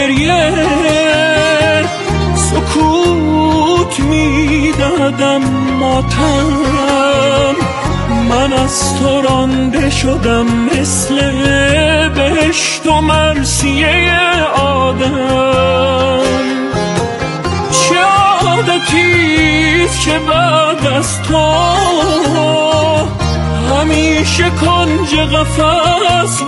گریه سکوت میدادم ماتم. من از تو رانده شدم مثل بهشت و مرثیه آدم. چه عادتیست که بعد از تو همیشه کنج قفس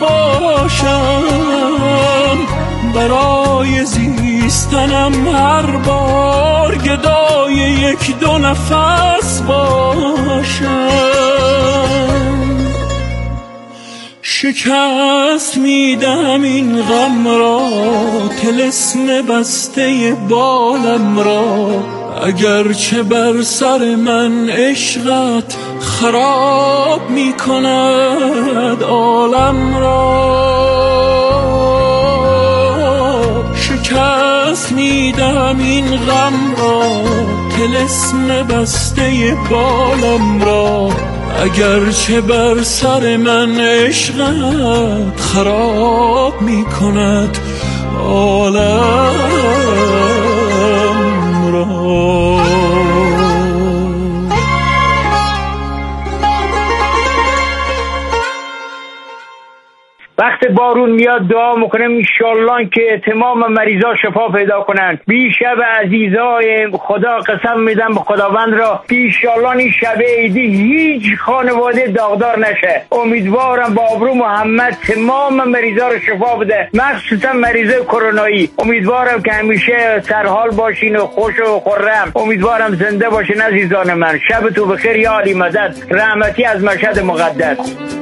باشم. برای زیستنم هر بار گدای یک دو نفس باشم. شکست میدم این غم را، طلسم بسته بالم را، اگرچه بر سر من عشقت خراب میکند عالم را. شکست میدم این غم را، طلسم بسته بالم را، اگرچه بر سر من عشقت خراب میکند عالم را. وقت بارون میاد دعا میکنم انشالله که تمام مریضا شفا پیدا کنند. بی شب عزیزای خدا قسم میدم به خداوند را که انشالله این شب عیدی هیچ خانواده داغدار نشه. امیدوارم با ابرو محمد تمام مریضا رو شفا بده، مخصوصا مریضای کرونایی. امیدوارم که همیشه سرحال باشین و خوش و خرم. امیدوارم زنده باشین عزیزان من. شبتون بخیر یا علی مدد. رحمتی از مشهد مقدس.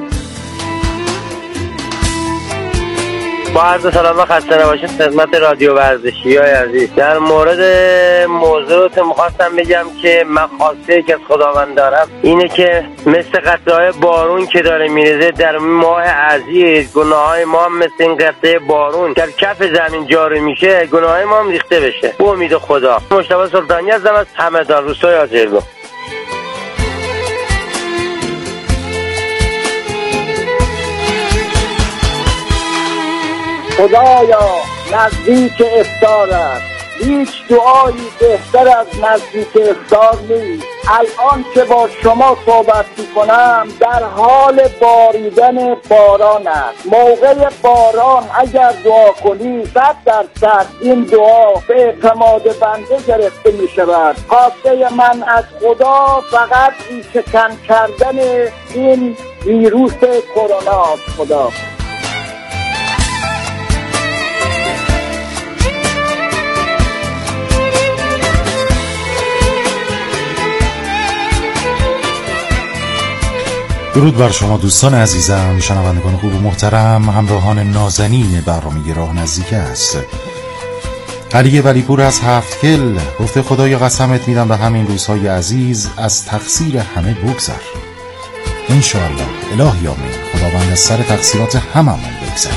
با عرض سلام و خسته نباشید خدمت رادیو ورزشی های عزیز. در مورد موضوعتون میخواستم بگم که من خواسته که از خداوند دارم اینه که مثل قطره‌های بارون که داره میریزه در ماه عزیز، گناههای ما هم مثل این قطره بارون در کف زمین جاری میشه، گناههای ما هم ریخته بشه. با امید خدا. مجتبی سلطانی هستم از همدان، روستای آجرلو. خدایا نزدیک افطار است، هیچ دعایی بهتر از نزدیک افطار نیست. الان که با شما صحبت میکنم در حال باریدن باران است. موقع باران اگر دعا کنی 100% این دعا به اعتماد بنده گرفته میشود. خواسته من از خدا فقط ریشه‌کن کردن این ویروس کرونا است. خدا درود بر شما دوستان عزیزم، شنوندگان خوب و محترم، همراهان نازنین برنامه راه نزدیک است. علی ولیپور از هفتکل گفته خدایا قسمت میدم به همین روزهای عزیز از تقصیر همه بگذر. انشاءالله. الهی آمین. خداوند از سر تقصیرات هممون بگذر.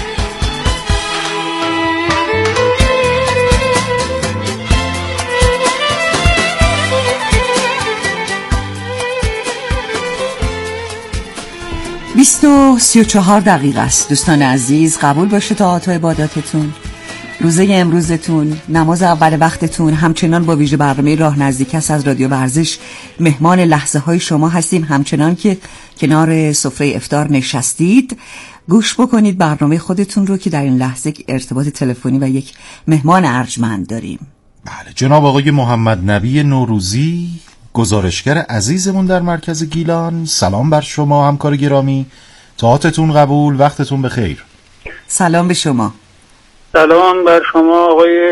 و 34 دقیقه است. دوستان عزیز قبول باشه طاعات و عباداتتون، روزه امروزتون، نماز اول وقتتون همچنان با ویژه برنامه راه نزدیک است از رادیو ورزش مهمان لحظه های شما هستیم. همچنان که کنار سفره افطار نشستید گوش بکنید برنامه خودتون رو که در این لحظه ارتباط تلفنی و یک مهمان ارجمند داریم. بله، جناب آقای محمد نبی نوروزی، گزارشگر عزیزمون در مرکز گیلان. سلام بر شما همکار گرامی، طاعاتتون قبول، وقتتون بخیر. سلام به شما. سلام بر شما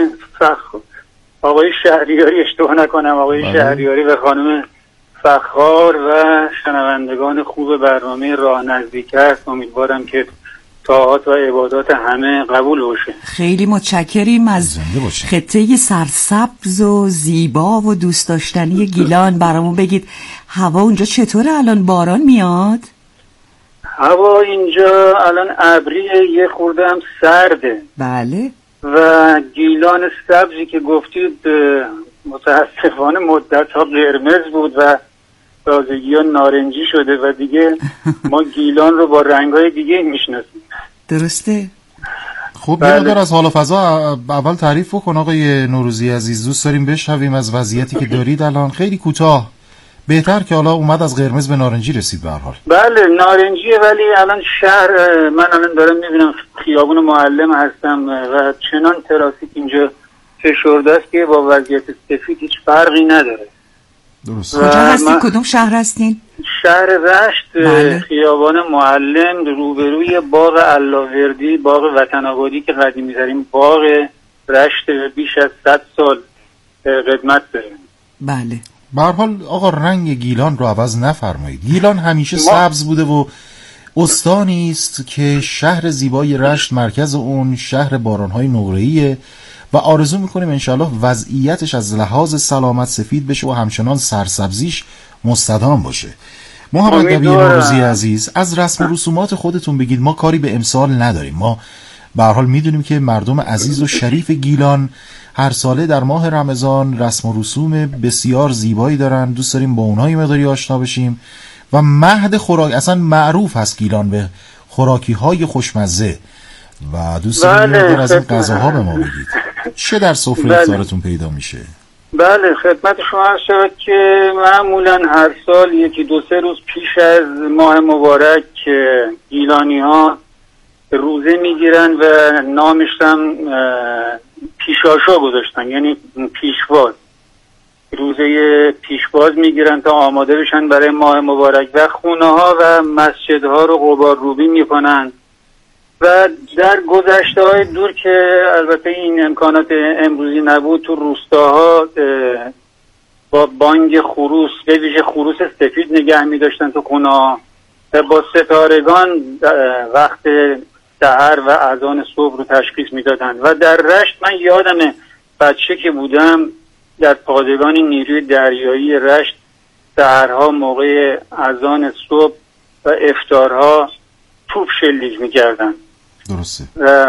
آقای شهریاری، اشتباه نکنم آقای شهریاری و خانم فخار و شنوندگان خوب برنامه راه نزدیک است. امیدوارم که طاعات و عبادات همه قبول باشه. خیلی متشکریم از خطه سرسبز و زیبا و دوست داشتنی گیلان. برامون بگید هوا اونجا چطوره الان؟ باران میاد؟ هوا اینجا الان ابریه، یه خورده هم سرده. بله. و گیلان سبزی که گفتید متاسفانه مدت ها قرمز بود و تازگی ها نارنجی شده و دیگه ما گیلان رو با رنگ های دیگه میشناسیم. درسته؟ خب یه مقدار از حال و فضا اول تعریف بکن آقای نوروزی عزیز. دوست داریم بشنویم از وضعیتی که دارید الان. خیلی کوتاه، بهتر که حالا اومد از قرمز به نارنجی رسید به هر حال. بله نارنجیه، ولی الان شهر، من الان دارم میبینم خیابون معلم هستم و چنان ترافیک اینجا فشرده است که با وضعیت سفید هیچ فرقی نداره. درست. کجا هستین؟ کدوم شهر هستین؟ شهر رشت. بله. خیابان معلم روبروی باغ علاوردی، باغ وطن آبادی که قدیمی ترین باغ رشت بیش از 100 سال قدمت داره. بله. به هر حال آقا رنگ گیلان رو عوض نفرمایید. گیلان همیشه سبز بوده و استانی است که شهر زیبای رشت مرکز اون شهر بارانهای نقره‌ایه و آرزو میکنیم انشالله وضعیتش از لحاظ سلامت سفید بشه و همچنان سرسبزیش مستدام باشه. محمد نبی نوروزی عزیز، از رسم و رسومات خودتون بگید. ما کاری به امسال نداریم، ما به هر حال میدونیم که مردم عزیز و شریف گیلان هر ساله در ماه رمضان رسم و رسوم بسیار زیبایی دارن. دوست داریم با اونها مقداری آشنا بشیم و مهد خوراک، اصلا معروف هست گیلان به خوراکی های خوشمزه و دوست داریم از این غذاها به ما بگید. چه در سفره افطارتون پیدا میشه؟ بله خدمت شما عرض شود که معمولا هر سال 1-2-3 روز پیش از ماه مبارک گیلانی ها روزه میگیرن و نامش هم پیشاشا گذاشتن، یعنی پیشواز. روزه پیشواز میگیرن تا آماده بشن برای ماه مبارک و خونه ها و مسجدها رو غبار روبی میکنن. و در گذشته های دور که البته این امکانات امروزی نبود، تو روستاها با بانگ خروس، به ویژه خروس سفید نگه می داشتن تو خونه ها و با ستارگان وقت سحر و اذان صبح رو تشخیص می دادن. و در رشت من یادم بچه که بودم در پادگان نیروی دریایی رشت سحرها موقع اذان صبح و افطارها توپ شلیک می کردن. درسته.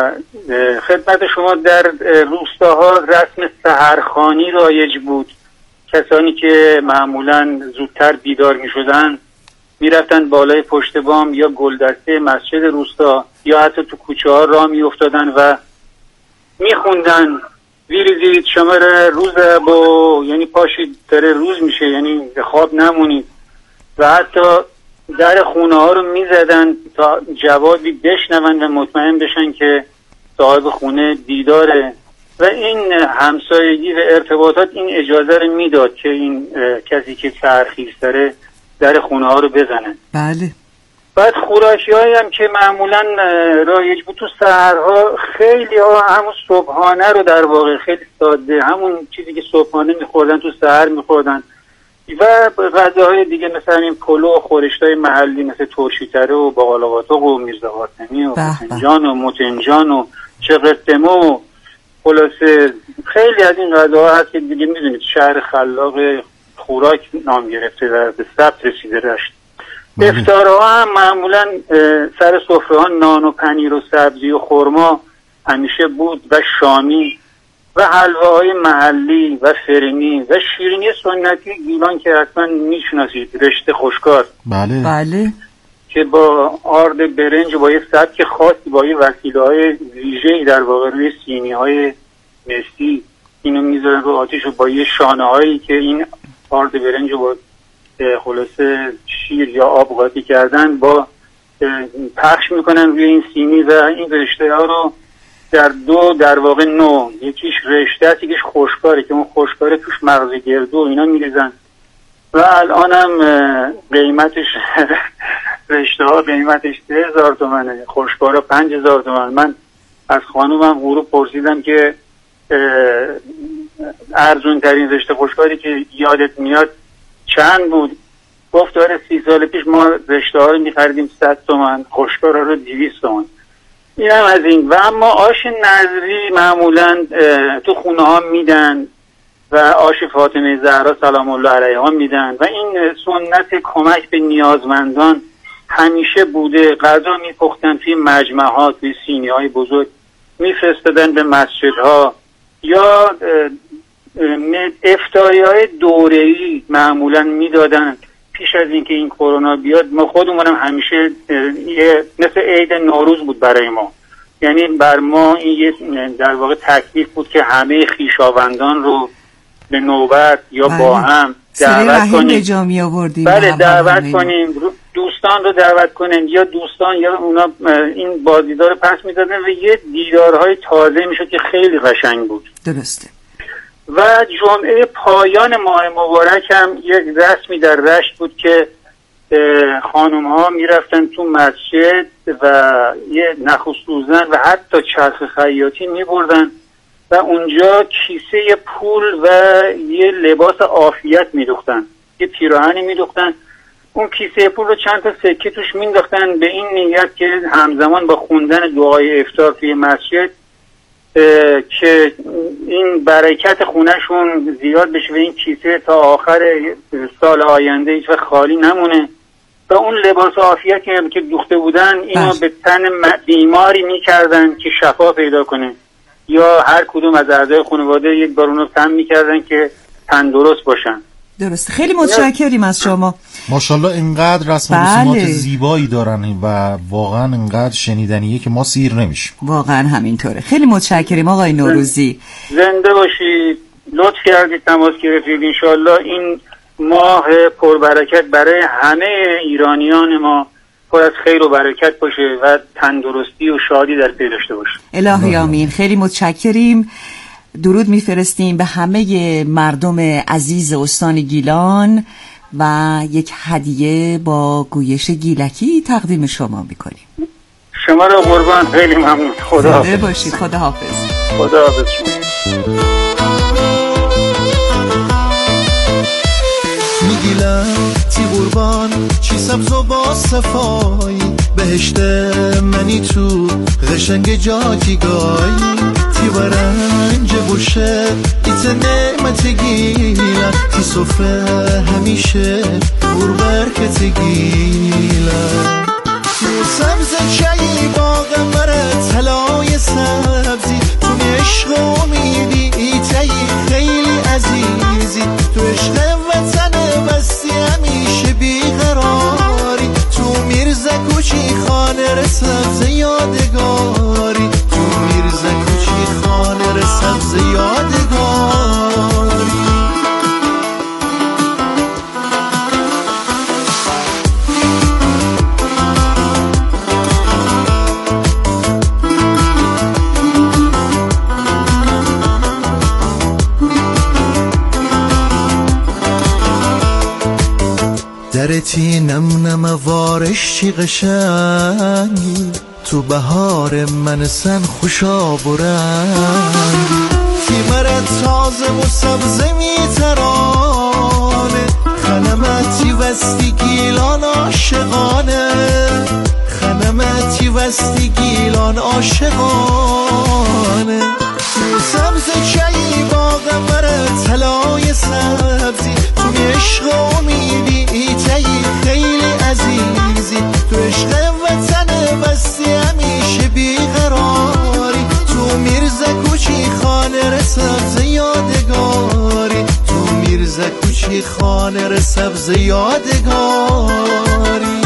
خدمت شما در روستاها رسم سحرخوانی رایج بود. کسانی که معمولا زودتر بیدار می شدن می رفتن بالای پشت بام یا گلدسته مسجد روستا یا حتی تو کوچه ها راه می افتادن و می خوندن ویریزید شماره روز با، یعنی پاشید داره روز میشه، یعنی خواب نمونید. و حتی در خونه ها رو می زدن تا جوابی بشنون و مطمئن بشن که صاحب خونه بیداره. و این همسایگی و ارتباطات این اجازه رو میداد که این کسی که سحرخیز داره در خونه ها رو بزنن. بله. بعد خوراکی هایی هم که معمولا رایج بود تو سحرها، خیلی ها همون صبحانه رو در واقع خیلی ساده، همون چیزی که صبحانه میخوردن تو سحر میخوردن. و غذاهای دیگه مثل این پلو و خورشتای محلی مثل ترشیتره و باقلاقاتق و میرزا قاسمی و فنجان و متنجان و چقرتمه و خلاصه خیلی از این غذاها هست که دیگه میدونید شهر خلاق خوراک نام گرفته و به ثبت رسیده رشت. افطارها هم معمولا سر سفره ها نان و پنیر و سبزی و خرما همیشه بود و شامی و حلواهای محلی و فرنی و شیرینی سنتی گیلان که حتما میشناسید، رشته خوشکار. بله بله. که با آرد برنج با یه سبک خاصی با یه وسیله‌های ویژه‌ای در واقع روی سینی‌های مسی اینو میذارن رو آتیش و با یه شانه‌هایی که این آرد برنج رو با خلاصه شیر یا آب قاطی کردن با پخش میکنن روی این سینی و این رشته‌ها رو در واقع نوع، یکیش رشته است، یکیش خوشکاره که اون خوشکاره توش مغز گردو و اینا میریزن. و الان هم قیمتش رشته ها قیمتش 3000 تومنه، خوشکاره 5000 تومن. من از خانومم غروب پرسیدم که ارزون ترین رشته خوشکاری که یادت میاد چند بود؟ گفت داره 30 سال پیش ما رشته ها رو میخریدیم 100 تومن، خوشکاره رو 200 تومن. این هم از این. و اما آش نظری معمولا تو خونه ها میدن و آش فاطمه زهرا سلام الله علیها میدن و این سنت کمک به نیازمندان همیشه بوده. غذا میپختن توی مجمعات، توی سینی های بزرگ میفرستادن به مسجدها یا افطاری های دوره‌ای معمولا میدادن پیش از اینکه این کرونا بیاد. ما خودمونم همیشه مثل عید نوروز بود برای ما، یعنی بر ما این در واقع تکلیف بود که همه خویشاوندان رو به نوبت یا با هم دعوت کنیم. بله دعوت کنیم، دوستان رو دعوت کنیم، یا دوستان یا اونا این بازدیدار رو پس میدادن و یه دیدارهای تازه میشد که خیلی قشنگ بود. درسته. و جمعه پایان ماه مبارک هم یک رسمی در رشت بود که خانم ها میرفتن تو مسجد و یه نخ سوزن و حتی چرخ خیاطی میبردن و اونجا کیسه پول و یه لباس عافیت میدوختن، یه پیراهنی میدوختن، اون کیسه پول رو چند تا سکه توش مینداختن به این نیت که همزمان با خوندن دعای افطار توی مسجد که این برکت خونهشون زیاد بشه و این کیسه تا آخر سال آینده هیچ خالی نمونه. و اون لباس عافیت که دوخته بودن اینو به تن بیماری میکردن که شفا پیدا کنه، یا هر کدوم از اعضای خانواده یک بار اونو تن میکردن که تندرست باشن. درست. خیلی متشکریم از شما. ماشاءالله اینقدر رسم و رسومات زیبایی دارن و واقعا اینقدر شنیدنیه که ما سیر نمیشیم. واقعا همینطوره. خیلی متشکریم آقای نوروزی. زنده باشید. لطف کردید تماس گرفتید. انشالله این ماه پربرکت برای همه ایرانیان ما پر از خیر و برکت باشه و تندرستی و شادی در پی داشته باشه. الهی آمین. خیلی متشکریم. درود میفرستیم به همه مردم عزیز استان گیلان و یک هدیه با گویش گیلکی تقدیم شما میکنیم. شما رو قربان، خیلی ممنون. خدا زنده باشید. خدا حافظ. خدا حافظ شما. میگیلم تی قربان چی سبز و با صفایی بهشت منی تو قشنگ جاتی گایی تی برنج بوشه ایت نعمت گیلم تی صفه همیشه برکت گیلم تو سبز چایی باغ مره طلای سبزی تو عشق و امیدی ایتایی خیلی عزیزی تو عشق وطن بستی همیشه بیقراری تو میرزا کوچی خانه سبز یادگاری تو میرزا کوچی خانه سبز یادگاری درتی نم نم وارش چی قشنگی تو بهار من سن خوشا برنگی تی مرد تازه و سبزه میترانه خنمتی وستی گیلان عاشقانه خنمتی وستی گیلان عاشقانه تو سبز چایی باغ مرد طلای سبزی تو عشق و امیدی ایتایی خیلی عزیزی تو عشق وطن بستی همیشه بیقراری تو میرزا کوچی خانه سبز یادگاری تو میرزا کوچی خانه سبز یادگاری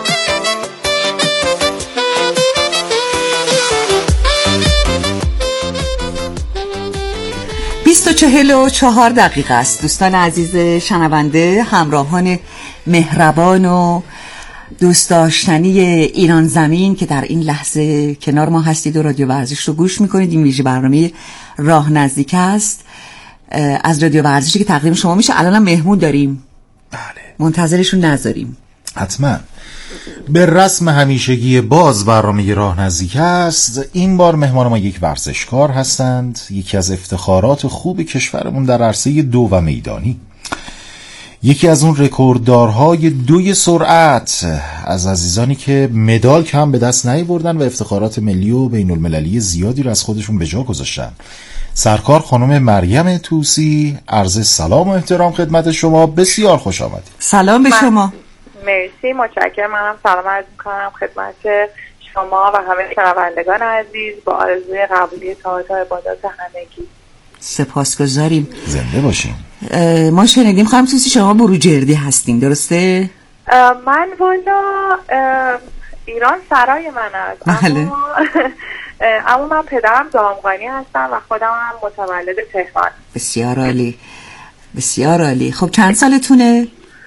44 دقیقه است. دوستان عزیز شنونده، همراهان مهربان و دوست داشتنی ایران زمین که در این لحظه کنار ما هستید و رادیو ورزش رو گوش میکنید، این ویژه برنامه راه نزدیک است از رادیو ورزشی که تقدیم شما میشه. الان هم مهمون داریم. بله. منتظرشون نذاریم. حتما. به رسم همیشگی باز برنامه راه نزدیک است. این بار مهمان ما یک ورزشکار هستند، یکی از افتخارات خوب کشورمون در عرصه دو و میدانی، یکی از اون رکورددارهای دوی سرعت، از عزیزانی که مدال کم به دست نیاوردن و افتخارات ملی و بین المللی زیادی رو از خودشون به جا گذاشتن. سرکار خانم مریم طوسی، عرض سلام و احترام خدمت شما. بسیار خوش آمدید. سلام به شما. مرسی، متشکرم. منم سلام عرض می‌کنم خدمت شما و همه شنوندگان عزیز با آرزوی قبولی طاعات و عبادات همگی. سپاسگزاریم. زنده باشین. ما شنیدیم خانم طوسی شما بروجردی هستین، درسته؟ من والا ایران سرای من است. بله. اما اما من پدرم دامغانی هستم و خودم هم متولد تهران. بسیار عالی، بسیار عالی. خب چند سالتونه؟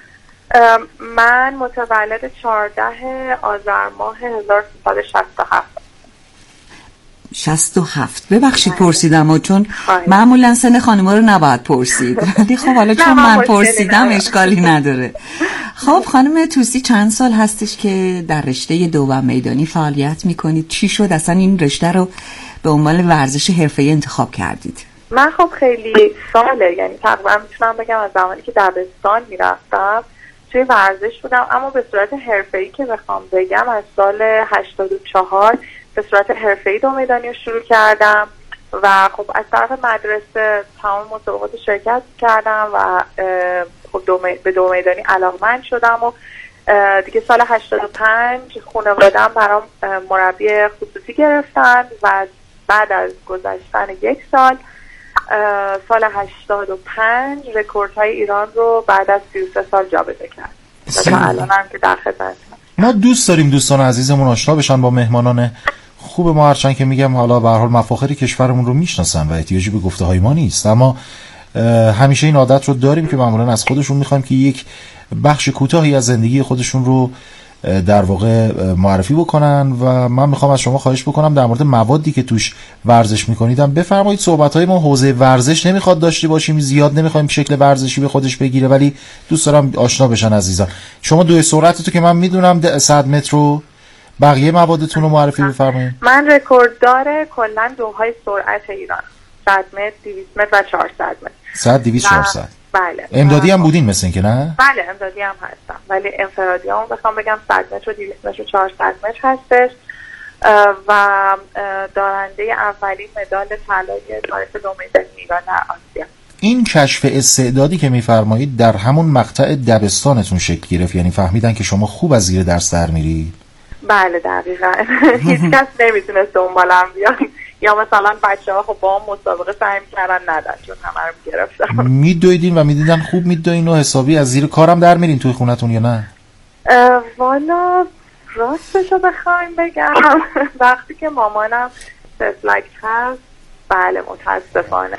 من متولد 14 آذر ماه 1367. 67. ببخشید پرسیدم و چون معمولا سن خانم‌ها رو نباید پرسید، ولی خب حالا چون من پرسیدم اشکالی نداره. خب خانم توسی چند سال هستش که در رشته دوم میدانی فعالیت میکنید؟ چی شد اصلا این رشته رو به عنوان ورزش حرفه‌ای انتخاب کردید؟ من خب خیلی ساله، یعنی تقریبا میتونم بگم از زمانی که دبستان میرفتم توی ورزش بودم، اما به صورت حرفه‌ای که بخوام بگم از سال 84 به صورت حرفه‌ای دو میدانی رو شروع کردم و خب از طرف مدرسه تمام مسابقات شرکت کردم و خب به دو میدانی علاقمند شدم و دیگه سال 85 خانواده‌ام برام مربی خصوصی گرفتن و بعد از گذشتن یک سال 85 رکوردهای ایران رو بعد از 33 سال جابجا کرد و تا الانم که در خدمتم. ما دوست داریم دوستان عزیزمون آشنا بشن با مهمانان خوب ما، هرچند که میگم حالا به هر حال مفاخر کشورمون رو میشناسن و احتیاجی به گفته های ما نیست، اما همیشه این عادت رو داریم که معمولا از خودشون میخوایم که یک بخش کوتاهی از زندگی خودشون رو در واقع معرفی بکنن و من میخوام از شما خواهش بکنم در مورد موادی که توش ورزش میکنیدم بفرمایید. صحبت‌های ما حوزه ورزش نمیخواد داشته باشیم، زیاد نمیخوایم شکل ورزشی به خودش بگیره، ولی دوست دارم آشنا بشن عزیزان. شما دوی سرعتتو که من میدونم 100 متر رو، بقیه موادتون رو معرفی بفرمایید. من رکورددار کلا دوهای سرعت ایران 100 متر، 200 متر و 400 متر. 100 200 400. بله. امدادی هم بودین مثل اینکه نه؟ بله امدادی هم هستم، ولی انفرادی هم بخوام بگم 100 متر و 200 متر و 400 متر هستش و دارنده اولین مدال طلای تاریخ دو میدانی ایران در آسیا. این کشف استعدادی که میفرمایید در همون مقطع دبستانتون شکل گرفت، یعنی فهمیدن که شما خوب از زیر درس در میرید؟ بله دقیقاً. هیچ کس نمیتونه دنبالم بیاد یا مثلا بچه‌ها خب با هم مسابقه سعی می‌کردن ندن چون همه رو گرفتن. میدویدین و میدیدن خوب میدوین و حسابی از زیر کارم در میرین توی خونتون یا نه؟ والا راستشو بخوایم بگم وقتی که مامانم تفلک هست بله متاسفانه.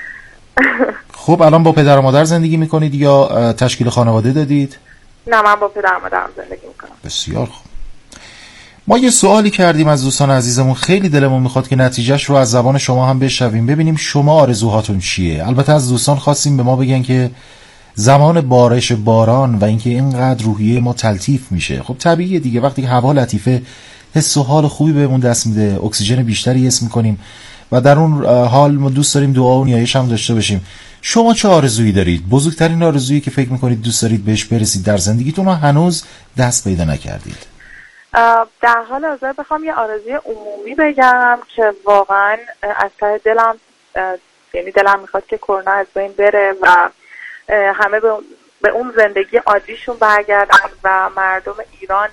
خب الان با پدر و مادر زندگی میکنید یا تشکیل خانواده دادید؟ نه من با پدر و مادرم زندگی میکنم. بسیار خوب. ما یه سوالی کردیم از دوستان عزیزمون، خیلی دلمون میخواد که نتیجهش رو از زبان شما هم بشنویم، ببینیم شما آرزوهاتون چیه. البته از دوستان خواستیم به ما بگن که زمان بارش باران و اینکه اینقدر روحیه ما تلطیف میشه. خب طبیعیه دیگه، وقتی که هوا لطیفه حس و حال خوبی بهمون دست میده، اکسیژن بیشتری حس میکنیم و در اون حال ما دوست داریم دعا و نیایش هم داشته باشیم. شما چه آرزویی دارید؟ بزرگترین آرزویی که فکر میکنید دوست دارید بهش برسید در زندگیتون و هنوز دست پیدا نکردید؟ در حال حاضر بخوام یه آرزوی عمومی بگم که واقعا از ته دلم، یعنی دلم میخواد که کرونا از بین بره و همه به اون زندگی عادیشون برگردن و مردم ایران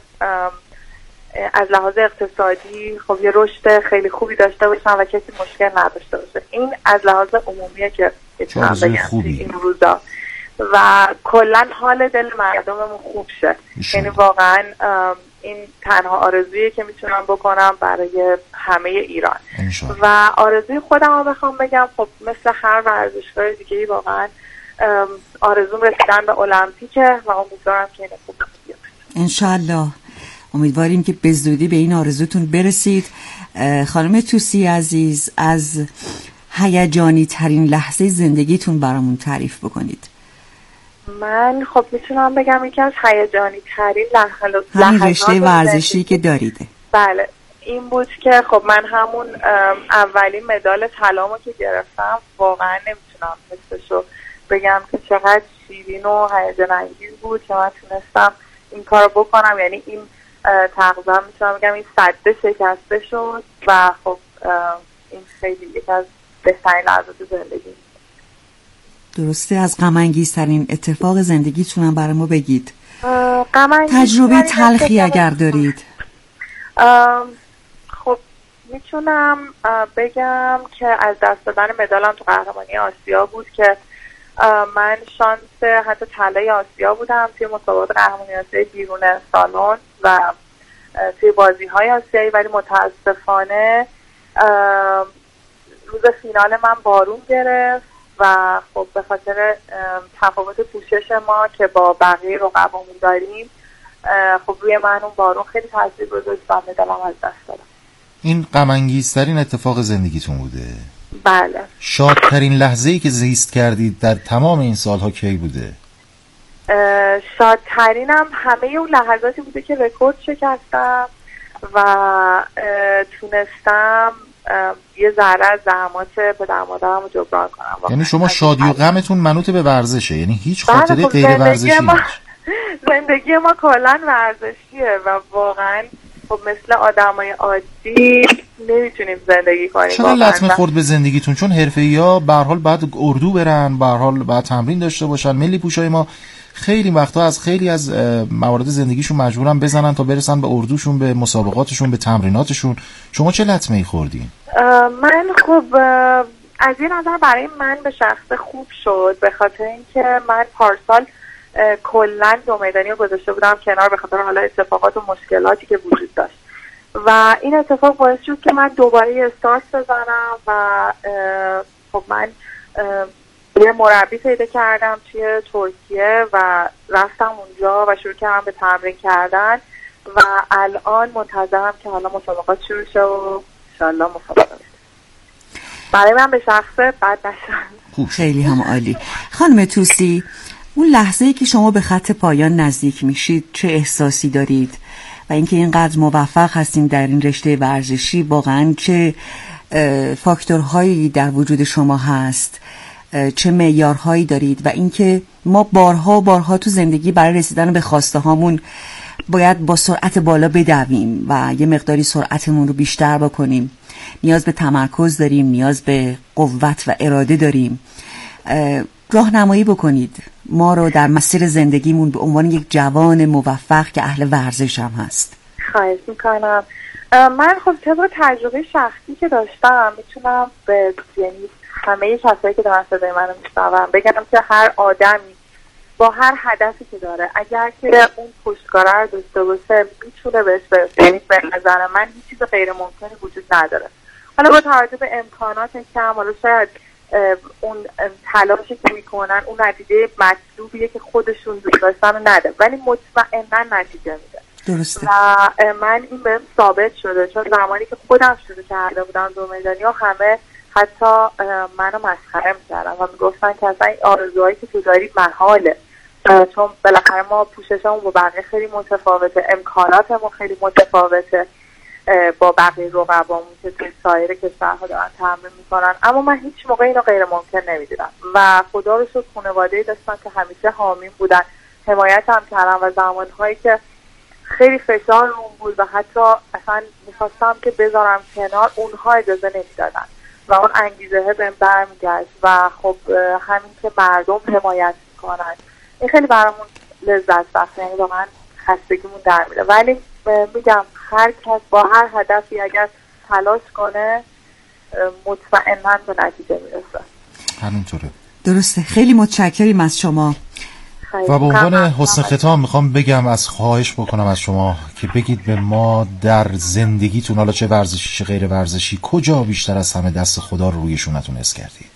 از لحاظ اقتصادی خب یه رشد خیلی خوبی داشته باشن و کسی مشکل نداشته باشه. این از لحاظ عمومیه که میتونم بگم این روزا و کلا حال دل مردممون خوب شه. یعنی واقعا این تنها آرزویی که میتونم بکنم برای همه ایران. و آرزوی خودم رو بخوام بگم خب مثل هر ورزشکار دیگه‌ای واقعا آرزوم رسیدن به المپیکه و امیدوارم که این خوب بیاد. انشالله امیدواریم که به زودی به این آرزوتون برسید. خانم توسی عزیز، از هیجانی ترین لحظه زندگیتون برامون تعریف بکنید. من خب میتونم بگم یکی از هیجانی ترین همین رشته ورزشی که داریده. بله این بود که خب من همون اولین مدال طلامو که گرفتم واقعا نمیتونم مثلشو بگم که چقدر شیرین و هیجان انگیز بود که من تونستم این کارو بکنم. یعنی این تقریبا میتونم بگم این سده شکسته شد و خب این خیلی یکی از بهترین لحظات زندگی. درسته، از غم انگیزترین اتفاق زندگیتون هم برای ما بگید. تجربه تلخی اگر دارید. خب میتونم بگم که از دست دادن مدالم تو قهرمانی آسیا بود که من شانس حتی طلای آسیا بودم توی مسابقات قهرمانی آسیا بیرون سالن و توی بازی‌های آسیایی، ولی متاسفانه روز فینال من بارون گرفت و خب به خاطر تفاوت پوشش ما که با بقیه رقبامون داریم خب روی من اون بارون خیلی تاثیر گذاشت و مدالم از دست دادم. این غم انگیزترین اتفاق زندگیتون بوده؟ بله. شادترین لحظه‌ای که زیست کردید در تمام این سالها کی بوده؟ شادترینم همه اون لحظاتی بوده که رکورد شکستم و تونستم یه ذره از زحمات پدر مادرم رو جبران کنم. یعنی شما شادی و غمتون منوط به ورزشه، یعنی هیچ خاطره غیر ورزشی نیست؟ زندگی ما کلن ورزشیه و واقعا خب مثل آدمای عادی نمیتونیم زندگی کنیم. چرا لطمه خورد به زندگیتون؟ چون حرفه‌ای‌ها به هر حال بعد اردو برن، به هر حال بعد تمرین داشته باشن. ملی پوشای ما خیلی وقتا از خیلی از موارد زندگیشون مجبورن بزنن تا برسن به اردوشون، به مسابقاتشون، به تمریناتشون. شما چه لطمه‌ای خوردین؟ من خب از این نظر برای من به شخص خوب شد، به خاطر اینکه من پارسال کلا دو میدانی رو گذاشته بودم کنار به خاطر حالا اتفاقات و مشکلاتی که وجود داشت و این اتفاق باعث شد که من دوباره استارت بزنم و خب من یه مربی پیدا کردم توی ترکیه و رفتم اونجا و شروع کردم به تمرین کردن و الان منتظرم که حالا مسابقات شروع شه و انشالله مسابقات برای من به شخصه بد نشد. خیلی هم عالی. خانم توسی، اون لحظه‌ای که شما به خط پایان نزدیک میشید چه احساسی دارید و اینکه اینقدر موفق هستیم در این رشته ورزشی، واقعا چه فاکتورهایی در وجود شما هست، چه معیارهایی دارید و اینکه ما بارها تو زندگی برای رسیدن به خواسته هامون باید با سرعت بالا بدویم و یه مقداری سرعتمون رو بیشتر بکنیم. نیاز به تمرکز داریم، نیاز به قوت و اراده داریم. راهنمایی بکنید ما رو در مسیر زندگیمون به عنوان یک جوان موفق که اهل ورزش هم هست. خواهش میکنم. من خب طبق تجربه شخصی که داشتم میتونم به یعنی همه کسایی که دارن صدای منو میشنون بگم که هر آدمی با هر هدفی که داره اگر که اون پشتکار رو داشته باشه میتونه بهش برسه. یعنی به نظر من هیچ چیز غیر ممکنی وجود نداره. حالا با توجه به امکانات کم، حالا شاید اون تلاشی که میکنن اون نتیجه مطلوبیه که خودشون دوست داشتن نده، ولی مطمئنا نتیجه میده. درسته. و من این بهم ثابت شده، چون زمانی که خودم شروع کرده بودم دو میدانی همه حتی منو مسخره میکردن و میگفتن که اصلا این آرزوهایی که تو داری محاله، چون بالاخره ما پوششمون با بقیه خیلی متفاوته، امکاناتمون خیلی متفاوته با بقیه رقبامون که توی سایر کشورها دارن تمرین میکنن. اما من هیچ موقع اینو غیر ممکن نمیدیدم و خدا رو شکر خانواده‌ای داشتم که همیشه حامیم بودن، حمایت هم کردن و زمانهایی که خیلی فشار روم بود و حتی اصلا میخواستم که بذارم کنار اونها اجازه نمیدادن و اون انگیزه بهم برمیگشت و خب همین که مردم حمایت میکنن این خیلی برامون لذت بخشه، یعنی واقعا خستگیمون در میره. ولی میگم هر کس با هر هدفی اگر تلاش کنه مطمئنا به نتیجه میرسه. همینطوره. درسته. خیلی متشکریم از شما و به عنوان حسن ختام میخوام بگم خواهش بکنم از شما که بگید به ما در زندگیتون، حالا چه ورزشی چه غیر ورزشی، کجا بیشتر از همه دست خدا رو روی شونتون حس کردید؟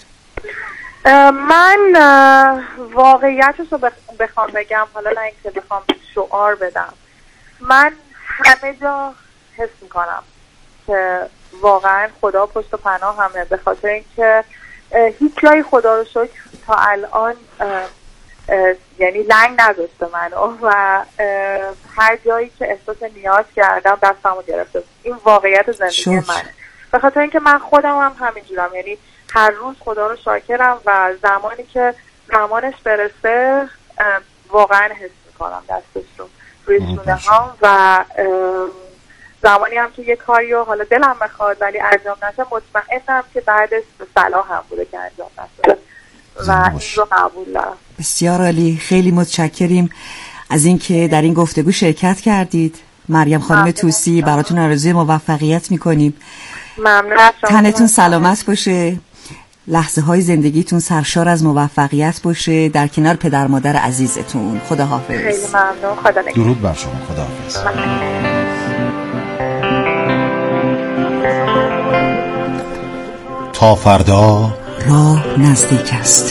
من واقعیتش رو بخوام بگم، حالا نه اینکه بخوام شعار بدم، من همه جا حس میکنم که واقعا خدا پشت و پناه همه، به خاطر اینکه هیچ جایی خدا رو شکر تا الان یعنی لنگ نذاشته منو و هر جایی که احساس نیاز کردم دستمو گرفته. این واقعیت زندگی منه، به خاطر اینکه من خودم هم همینجورم، یعنی هر روز خدا رو شاکرم و زمانی که زمانش برسه واقعا حس میکنم دستش رو روی شونه هام و زمانی هم که یه کاری رو حالا دلم بخواد ولی انجام نشه مطمئنم که بعدش به صلاح هم بوده که انجام نشه و این رو قبول دارم. بسیار عالی. خیلی متشکریم از اینکه در این گفتگو شرکت کردید. مریم خانم توسی، براتون آرزوی موفقیت میکنیم. ممنون. تنتون سلامت باشه، لحظه های زندگیتون سرشار از موفقیت باشه در کنار پدر مادر عزیزتون. خداحافظ. خیلی ممنون. خدا نگهدار. درود بر شما. خداحافظ. تا فردا راه نزدیک است.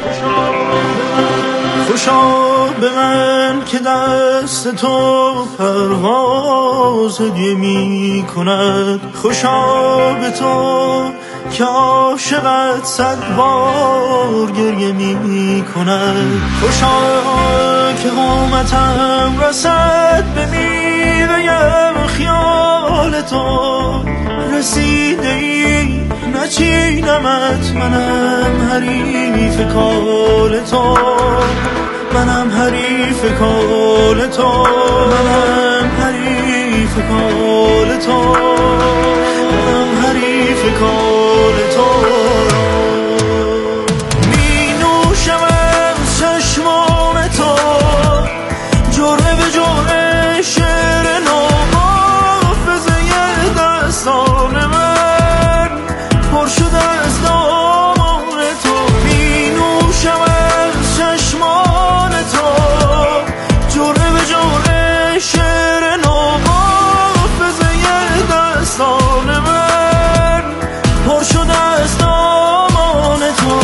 خوشا به من که دست تو پرواز هدیه می کند، خوشا به تو که عاشقت 100 بار گریه می کند، خوشا که قامتم رسد به میوه خیال تو، رسیده ای نچینمت، منم حریف کال تو، منم حریف کال تو، منم حریف کال تو، منم حریف کال تو. می نوشم از چشمان تو جرعه به جرعه شعر نو، حافظه دستان من پر شده از دامان تو. می نوشم از چشمان تو جرعه به جرعه شعر نو، حافظه دستان من پر شده از دامان تو.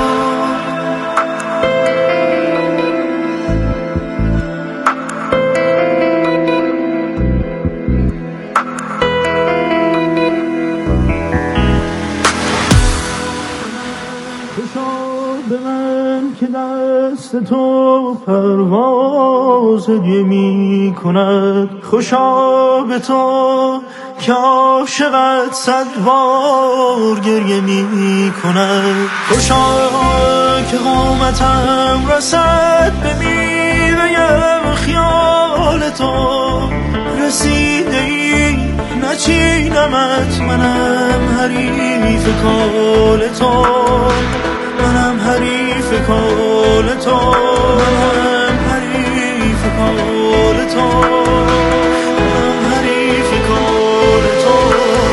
به من که دست تو پرواز هدیه می کند، خوشا به تو که عاشقت 100 بار گریه می کند، خوشا که قامتم رسد به میوه خیال تو، رسیده ای نچینمت، منم حریف کال تو، منم حریف کال تو، منم حریف کال تو، منم حریف کال تو.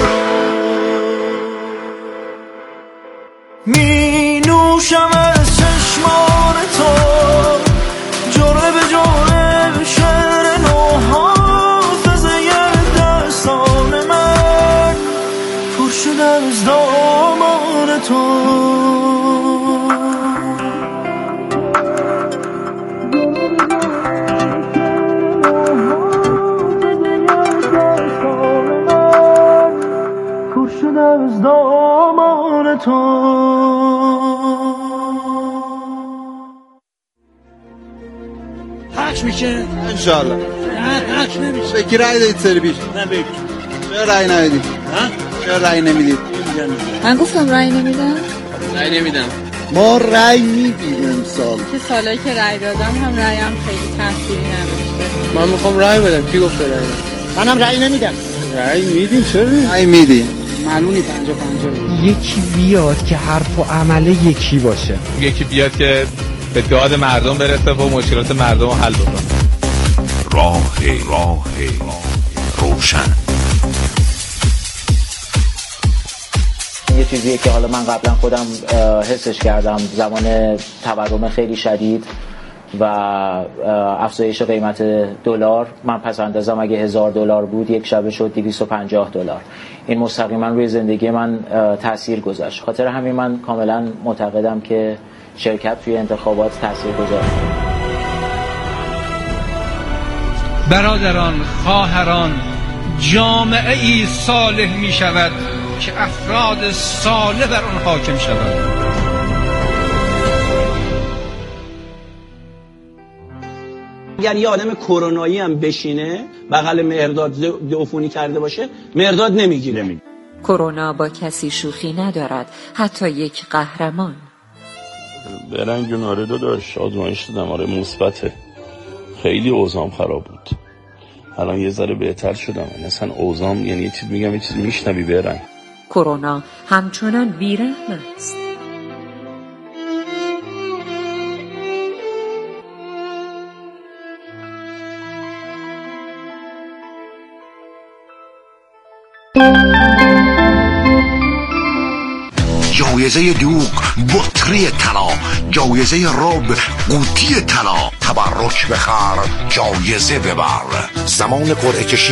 می نوشم از چشمان تو جرعه به جرعه شعر نو، حافظه دستان من پر شده از دامان تو. از دامان تو. پخش میشه انشالله. نه پخش نمیشه. به کی رای دادید سری پیش؟ نه بگو چرا رای ندادید؟ چرا رای نمیدید؟ من گفتم رای نمیدم. رای نمیدم. ما رای میدیم امسال. که سالایی که رای دادم هم رایم خیلی تأثیری نداشته. من میخوام رای بدم. کی گفت رای بدم؟ منم رای نمیدم. رای میدیم. چرا؟ رای میدیم. معلومی 50-50. یکی بیاد که حرف و عمل یکی باشه، یکی بیاد که به داد مردم برسه و مشکلات مردم رو حل بکنه. راه روشن. یه چیزیه که حالا من قبلا خودم حسش کردم، زمان تورم خیلی شدید و افزایش قیمت دلار، من پس اندازم اگه $1000 بود یک شبه شد $250. این مستقیما روی زندگی من تأثیر گذاشت. خاطر همین من کاملا معتقدم که شرکت توی انتخابات تأثیر گذاشت. برادران، خواهران، جامعه ای صالح می شود که افراد صالح بر آن حاکم شود. اگر یه آدم کرونایی هم بشینه بغل مهرداد عفونی کرده باشه، مهرداد نمیگیره. کرونا با کسی شوخی ندارد، حتی یک قهرمان. برنگ ناردو داشت، آزمایش دادم، آره مثبته. خیلی اوضاعم خراب بود. الان یه ذره بهتر شدم. اصلا اوضاعم یعنی یه چیز میگم یه چیز میشنوی برنگ. کرونا همچنان بیرحم است. جایزه دوغ بطری طلا، جایزه رب قوطی طلا، تبرک بخر جایزه ببر. زمان قرعه کشی